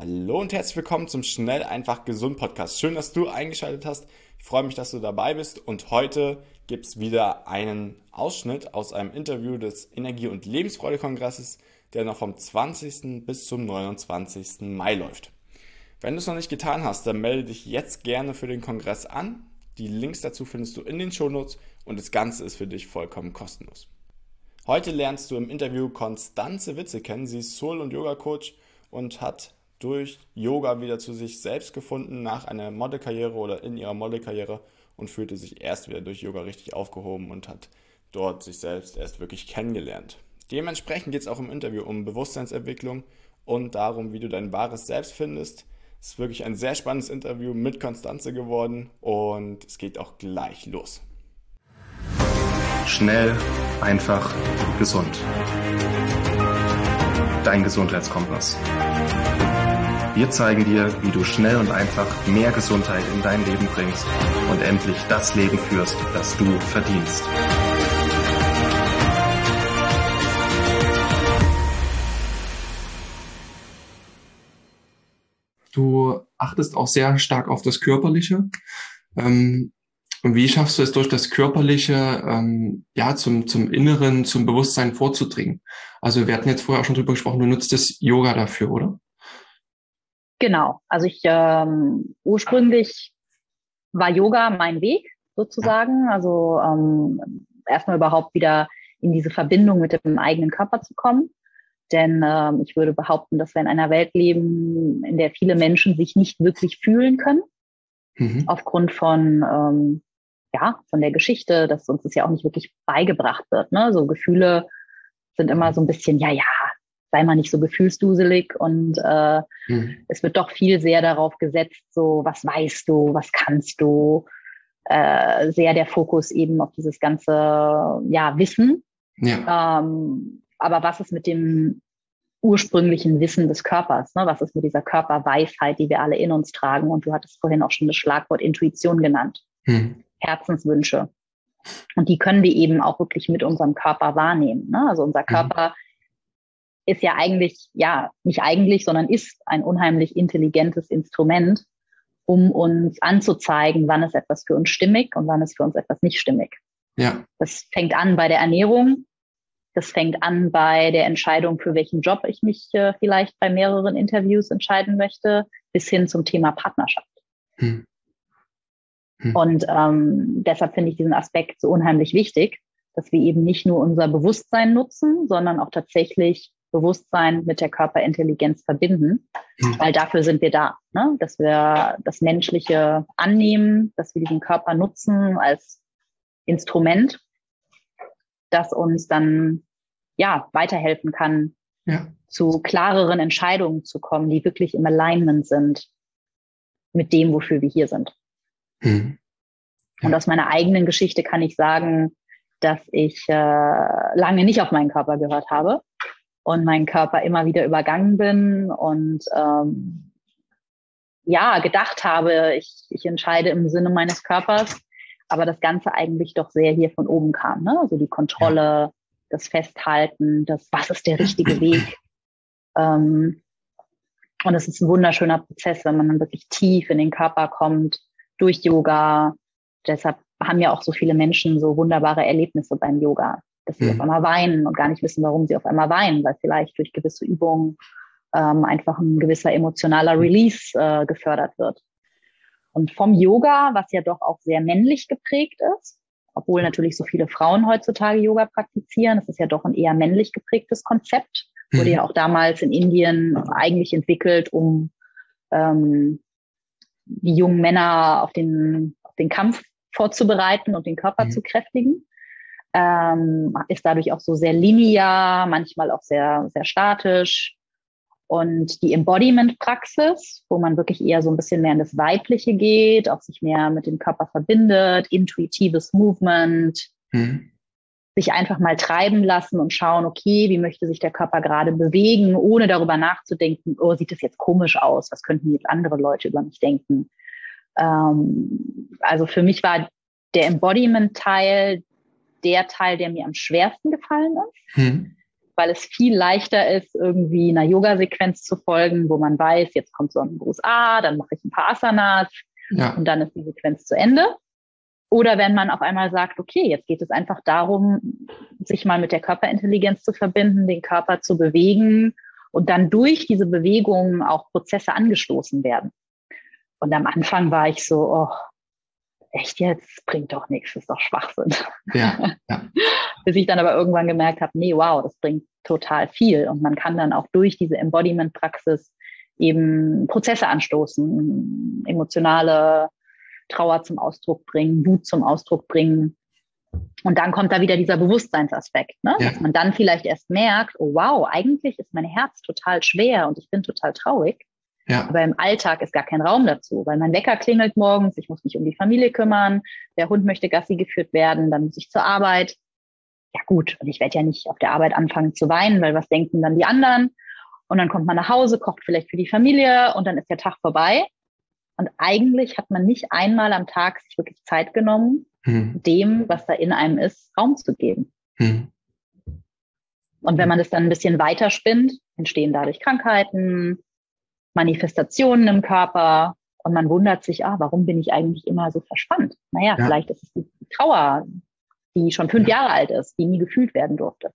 Hallo und herzlich willkommen zum Schnell, einfach, gesund Podcast. Schön, dass du eingeschaltet hast. Ich freue mich, dass du dabei bist. Und heute gibt es wieder einen Ausschnitt aus einem Interview des Energie- und Lebensfreude-Kongresses, der noch vom 20. bis zum 29. Mai läuft. Wenn du es noch nicht getan hast, dann melde dich jetzt gerne für den Kongress an. Die Links dazu findest du in den Shownotes und das Ganze ist für dich vollkommen kostenlos. Heute lernst du im Interview Constanze Witze kennen. Sie ist Soul- und Yoga-Coach und hat durch Yoga wieder zu sich selbst gefunden nach einer Modelkarriere oder in ihrer Modelkarriere und fühlte sich erst wieder durch Yoga richtig aufgehoben und hat dort sich selbst erst wirklich kennengelernt. Dementsprechend geht es auch im Interview um Bewusstseinsentwicklung und darum, wie du dein wahres Selbst findest. Es ist wirklich ein sehr spannendes Interview mit Constanze geworden und es geht auch gleich los. Schnell, einfach, gesund. Dein Gesundheitskompass. Wir zeigen dir, wie du schnell und einfach mehr Gesundheit in dein Leben bringst und endlich das Leben führst, das du verdienst. Du achtest auch sehr stark auf das Körperliche. Und wie schaffst du es durch das Körperliche, zum Inneren, zum Bewusstsein vorzudringen? Also wir hatten jetzt vorher auch schon drüber gesprochen, du nutzt das Yoga dafür, oder? Genau. Also ursprünglich war Yoga mein Weg sozusagen. Also erstmal überhaupt wieder in diese Verbindung mit dem eigenen Körper zu kommen. Denn ich würde behaupten, dass wir in einer Welt leben, in der viele Menschen sich nicht wirklich fühlen können. Aufgrund von der Geschichte, dass uns das ja auch nicht wirklich beigebracht wird. Ne? So Gefühle sind immer so ein bisschen, sei mal nicht so gefühlsduselig und es wird doch viel sehr darauf gesetzt, so was weißt du, was kannst du, sehr der Fokus eben auf dieses ganze Wissen. Ja. Aber was ist mit dem ursprünglichen Wissen des Körpers? Ne? Was ist mit dieser Körperweisheit, die wir alle in uns tragen? Und du hattest vorhin auch schon das Schlagwort Intuition genannt. Herzenswünsche. Und die können wir eben auch wirklich mit unserem Körper wahrnehmen. Ne? Also unser Körper ist ja eigentlich, nicht eigentlich, sondern ist ein unheimlich intelligentes Instrument, um uns anzuzeigen, wann ist etwas für uns stimmig und wann ist für uns etwas nicht stimmig. Ja. Das fängt an bei der Ernährung. Das fängt an bei der Entscheidung, für welchen Job ich mich vielleicht bei mehreren Interviews entscheiden möchte, bis hin zum Thema Partnerschaft. Und deshalb finde ich diesen Aspekt so unheimlich wichtig, dass wir eben nicht nur unser Bewusstsein nutzen, sondern auch tatsächlich Bewusstsein mit der Körperintelligenz verbinden, weil dafür sind wir da, ne? Dass wir das Menschliche annehmen, dass wir diesen Körper nutzen als Instrument, das uns dann weiterhelfen kann, zu klareren Entscheidungen zu kommen, die wirklich im Alignment sind mit dem, wofür wir hier sind. Und aus meiner eigenen Geschichte kann ich sagen, dass ich lange nicht auf meinen Körper gehört habe und meinen Körper immer wieder übergangen bin und gedacht habe, ich entscheide im Sinne meines Körpers, aber das Ganze eigentlich doch sehr hier von oben kam, ne? Also die Kontrolle, das Festhalten, was ist der richtige Weg. Und es ist ein wunderschöner Prozess, wenn man dann wirklich tief in den Körper kommt, durch Yoga. Deshalb haben ja auch so viele Menschen so wunderbare Erlebnisse beim Yoga, dass sie auf einmal weinen und gar nicht wissen, warum sie auf einmal weinen, weil vielleicht durch gewisse Übungen einfach ein gewisser emotionaler Release gefördert wird. Und vom Yoga, was ja doch auch sehr männlich geprägt ist, obwohl natürlich so viele Frauen heutzutage Yoga praktizieren, es ist ja doch ein eher männlich geprägtes Konzept, wurde ja auch damals in Indien eigentlich entwickelt, um die jungen Männer auf den Kampf vorzubereiten und den Körper zu kräftigen. Ist dadurch auch so sehr linear, manchmal auch sehr, sehr statisch. Und die Embodiment-Praxis, wo man wirklich eher so ein bisschen mehr in das Weibliche geht, auch sich mehr mit dem Körper verbindet, intuitives Movement, sich einfach mal treiben lassen und schauen, okay, wie möchte sich der Körper gerade bewegen, ohne darüber nachzudenken, oh, sieht das jetzt komisch aus, was könnten jetzt andere Leute über mich denken. Also für mich war der Embodiment-Teil der Teil, der mir am schwersten gefallen ist. weil es viel leichter ist, irgendwie einer Yoga-Sequenz zu folgen, wo man weiß, jetzt kommt Sonnengruß A, dann mache ich ein paar Asanas und dann ist die Sequenz zu Ende. Oder wenn man auf einmal sagt, okay, jetzt geht es einfach darum, sich mal mit der Körperintelligenz zu verbinden, den Körper zu bewegen und dann durch diese Bewegungen auch Prozesse angestoßen werden. Und am Anfang war ich so, oh, echt jetzt? Bringt doch nichts, das ist doch Schwachsinn. Ja. Bis ich dann aber irgendwann gemerkt habe, nee, wow, das bringt total viel. Und man kann dann auch durch diese Embodiment-Praxis eben Prozesse anstoßen, emotionale Trauer zum Ausdruck bringen, Wut zum Ausdruck bringen. Und dann kommt da wieder dieser Bewusstseinsaspekt, ne? Dass man dann vielleicht erst merkt, oh wow, eigentlich ist mein Herz total schwer und ich bin total traurig. Ja. Aber im Alltag ist gar kein Raum dazu, weil mein Wecker klingelt morgens, ich muss mich um die Familie kümmern, der Hund möchte Gassi geführt werden, dann muss ich zur Arbeit. Ja gut, und ich werde ja nicht auf der Arbeit anfangen zu weinen, weil was denken dann die anderen? Und dann kommt man nach Hause, kocht vielleicht für die Familie und dann ist der Tag vorbei. Und eigentlich hat man nicht einmal am Tag sich wirklich Zeit genommen, dem, was da in einem ist, Raum zu geben. Und wenn man das dann ein bisschen weiterspinnt, entstehen dadurch Krankheiten, Manifestationen im Körper und man wundert sich, warum bin ich eigentlich immer so verspannt? Naja, vielleicht ist es die Trauer, die schon 5 Jahre alt ist, die nie gefühlt werden durfte.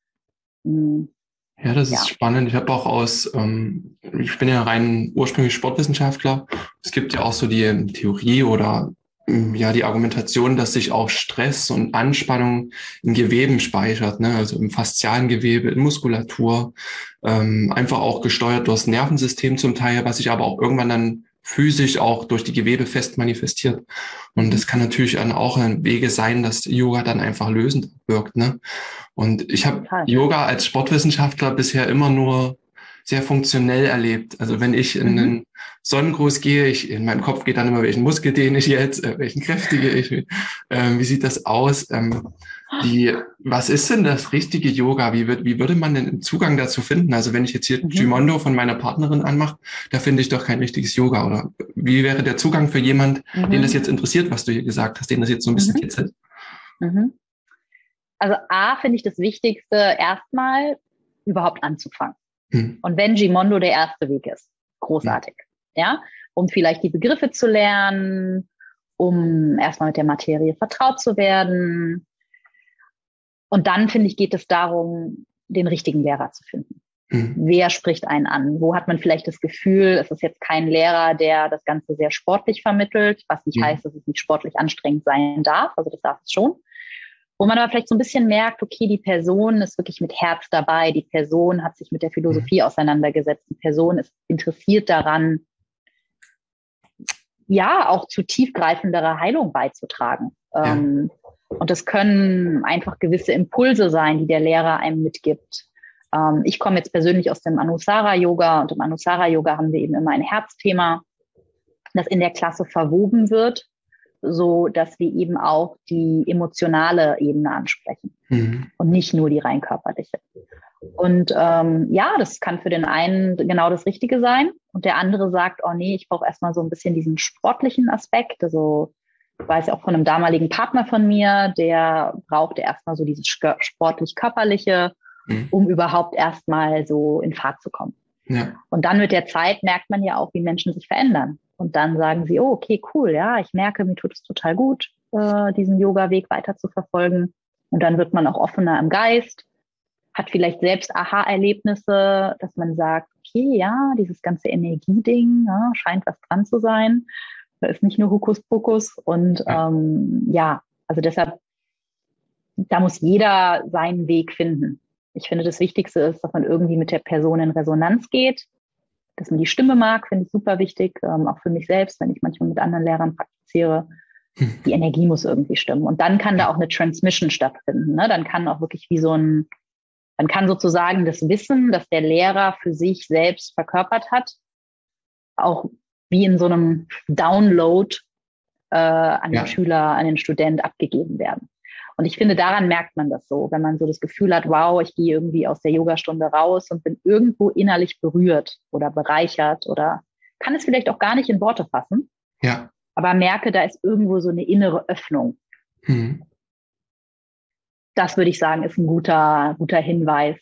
Ja, das ist spannend. Ich habe auch ich bin ja rein ursprünglich Sportwissenschaftler. Es gibt ja auch so die Theorie oder die Argumentation, dass sich auch Stress und Anspannung in Geweben speichert, ne? Also im faszialen Gewebe, in Muskulatur, einfach auch gesteuert durch das Nervensystem zum Teil, was sich aber auch irgendwann dann physisch auch durch die Gewebe fest manifestiert. Und das kann natürlich dann auch ein Wege sein, dass Yoga dann einfach lösend wirkt, ne? Und ich habe Yoga als Sportwissenschaftler bisher immer nur sehr funktionell erlebt. Also wenn ich in einen Sonnengruß gehe, in meinem Kopf geht dann immer, welchen Muskel dehne ich jetzt, welchen kräftige ich, wie sieht das aus? Was ist denn das richtige Yoga? Wie würde man denn einen Zugang dazu finden? Also wenn ich jetzt hier Gimondo von meiner Partnerin anmache, da finde ich doch kein richtiges Yoga. Oder wie wäre der Zugang für jemand, den das jetzt interessiert, was du hier gesagt hast, den das jetzt so ein bisschen kitzelt? Also finde ich das Wichtigste, erstmal überhaupt anzufangen. Und wenn Gimondo der erste Weg ist, großartig, ja, um vielleicht die Begriffe zu lernen, um erstmal mit der Materie vertraut zu werden. Und dann, finde ich, geht es darum, den richtigen Lehrer zu finden. Wer spricht einen an? Wo hat man vielleicht das Gefühl, es ist jetzt kein Lehrer, der das Ganze sehr sportlich vermittelt, was nicht heißt, dass es nicht sportlich anstrengend sein darf, also das darf es schon. Wo man aber vielleicht so ein bisschen merkt, okay, die Person ist wirklich mit Herz dabei, die Person hat sich mit der Philosophie auseinandergesetzt, die Person ist interessiert daran, ja, auch zu tiefgreifenderer Heilung beizutragen. Und das können einfach gewisse Impulse sein, die der Lehrer einem mitgibt. Ich komme jetzt persönlich aus dem Anusara-Yoga und im Anusara-Yoga haben wir eben immer ein Herzthema, das in der Klasse verwoben wird, so dass wir eben auch die emotionale Ebene ansprechen und nicht nur die rein körperliche. Und das kann für den einen genau das Richtige sein und der andere sagt, oh nee, ich brauche erstmal so ein bisschen diesen sportlichen Aspekt. Also ich weiß ja auch von einem damaligen Partner von mir, der brauchte erstmal so dieses sportlich-körperliche, um überhaupt erstmal so in Fahrt zu kommen. Ja. Und dann mit der Zeit merkt man ja auch, wie Menschen sich verändern. Und dann sagen sie, oh, okay, cool, ja, ich merke, mir tut es total gut, diesen Yoga-Weg weiter zu verfolgen. Und dann wird man auch offener im Geist, hat vielleicht selbst Aha-Erlebnisse, dass man sagt, okay, ja, dieses ganze Energieding, ja, scheint was dran zu sein. Da ist nicht nur Hokuspokus. Und also deshalb, da muss jeder seinen Weg finden. Ich finde, das Wichtigste ist, dass man irgendwie mit der Person in Resonanz geht, dass man die Stimme mag, finde ich super wichtig, auch für mich selbst, wenn ich manchmal mit anderen Lehrern praktiziere. Die Energie muss irgendwie stimmen. Und dann kann da auch eine Transmission stattfinden. Ne? Dann kann auch wirklich dann kann sozusagen das Wissen, das der Lehrer für sich selbst verkörpert hat, auch wie in so einem Download an den Schüler, an den Student abgegeben werden. Und ich finde, daran merkt man das so, wenn man so das Gefühl hat, wow, ich gehe irgendwie aus der Yogastunde raus und bin irgendwo innerlich berührt oder bereichert oder kann es vielleicht auch gar nicht in Worte fassen, aber merke, da ist irgendwo so eine innere Öffnung. Das würde ich sagen, ist ein guter Hinweis,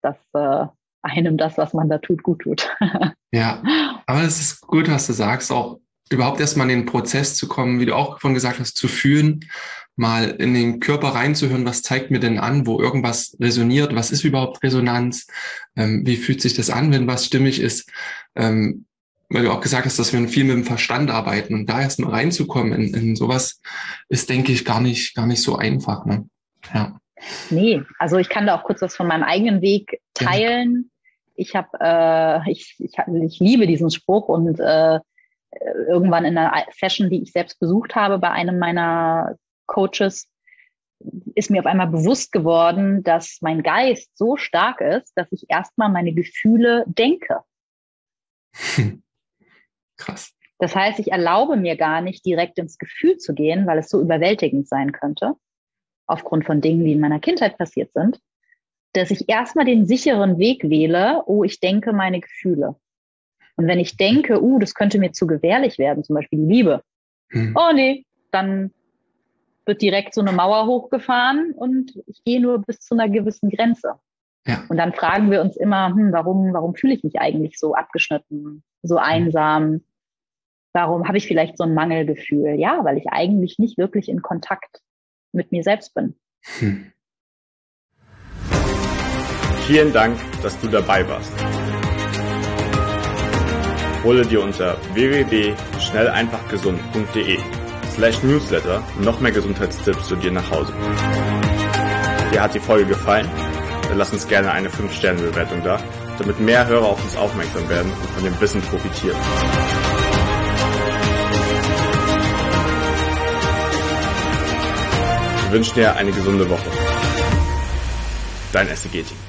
dass einem das, was man da tut, gut tut. Ja, aber es ist gut, was du sagst, auch überhaupt erstmal in den Prozess zu kommen, wie du auch vorhin gesagt hast, zu fühlen, mal in den Körper reinzuhören, was zeigt mir denn an, wo irgendwas resoniert, was ist überhaupt Resonanz, wie fühlt sich das an, wenn was stimmig ist, weil du auch gesagt hast, dass wir viel mit dem Verstand arbeiten und da erstmal reinzukommen in sowas ist, denke ich, gar nicht so einfach, ne? Ja. Nee, also ich kann da auch kurz was von meinem eigenen Weg teilen. Ja. Ich liebe diesen Spruch und irgendwann in einer Session, die ich selbst besucht habe bei einem meiner Coaches, ist mir auf einmal bewusst geworden, dass mein Geist so stark ist, dass ich erstmal meine Gefühle denke. Krass. Das heißt, ich erlaube mir gar nicht, direkt ins Gefühl zu gehen, weil es so überwältigend sein könnte, aufgrund von Dingen, die in meiner Kindheit passiert sind, dass ich erstmal den sicheren Weg wähle, ich denke meine Gefühle. Und wenn ich denke, das könnte mir zu gefährlich werden, zum Beispiel die Liebe, dann wird direkt so eine Mauer hochgefahren und ich gehe nur bis zu einer gewissen Grenze. Ja. Und dann fragen wir uns immer, warum fühle ich mich eigentlich so abgeschnitten, so einsam? Warum habe ich vielleicht so ein Mangelgefühl? Ja, weil ich eigentlich nicht wirklich in Kontakt mit mir selbst bin. Vielen Dank, dass du dabei warst. Hole dir unter www.schnelleinfachgesund.de/Newsletter noch mehr Gesundheitstipps zu dir nach Hause. Dir hat die Folge gefallen? Dann lass uns gerne eine 5-Sterne-Bewertung da, damit mehr Hörer auf uns aufmerksam werden und von dem Wissen profitieren. Wir wünschen dir eine gesunde Woche. Dein SEG-Team.